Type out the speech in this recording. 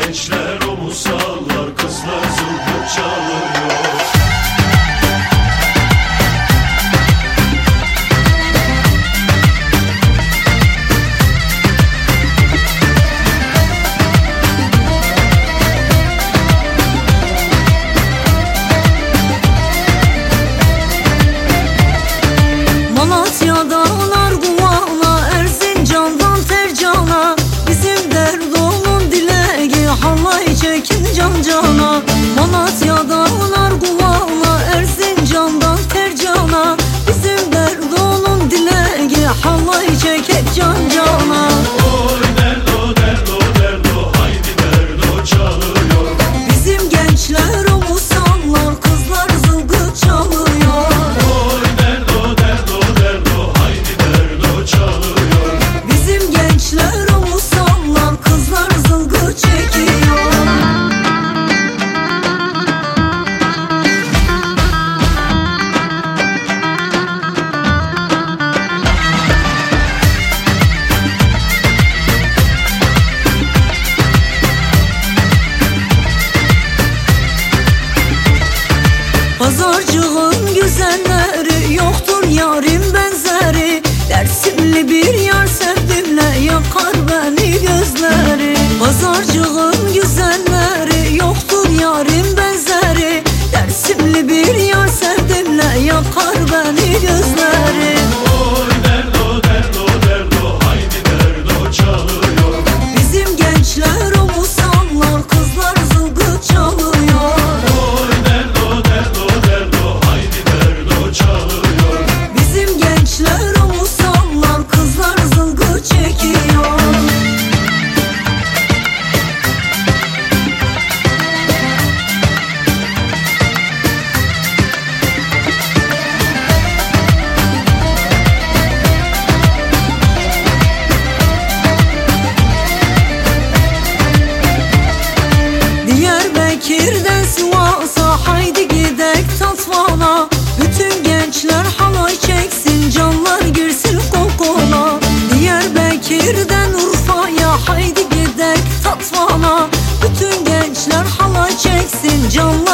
gençler omuz sallar, kızlar zılgıt çalıyor. Cana Malatya'da onar kulağına, Erzincan'dan Tercana. Bizim derdonun dileği halay çekek can cana. Oy derdo derdo derdo, haydi derdo çalıyor. Bizim gençler omuz sallar, kızlar zılgıt çalıyor. Oy derdo derdo derdo, haydi derdo çalıyor. Bizim gençler omuz sallar, kızlar zılgıt çekiyor. Pazarcığın güzelleri, yoktur yarim benzeri. Dersimli bir yar sevdimle, yakar beni gözleri. Pazarcığın güzelleri, yoktur yarim benzeri. Dersimli bir yar sevdimle, yakar beni gözleri. Oy derdo derdo derdo, haydi derdo çalıyor. Bizim gençler omuz sallar, kızlar zılgıt çalıyor. Oy derdo derdo derdo, haydi derdo çalıyor. Bizim gençler omuz sallar, kızlar zılgıt çekiyor. Diyarbakır'dan Sivas'a, haydi gidek Tatvan'a. Bütün gençler halay çeksin, canlar girsin kokola. Diyarbakır'dan Urfa'ya, haydi gidek Tatvan'a. Bütün gençler halay çeksin, canlar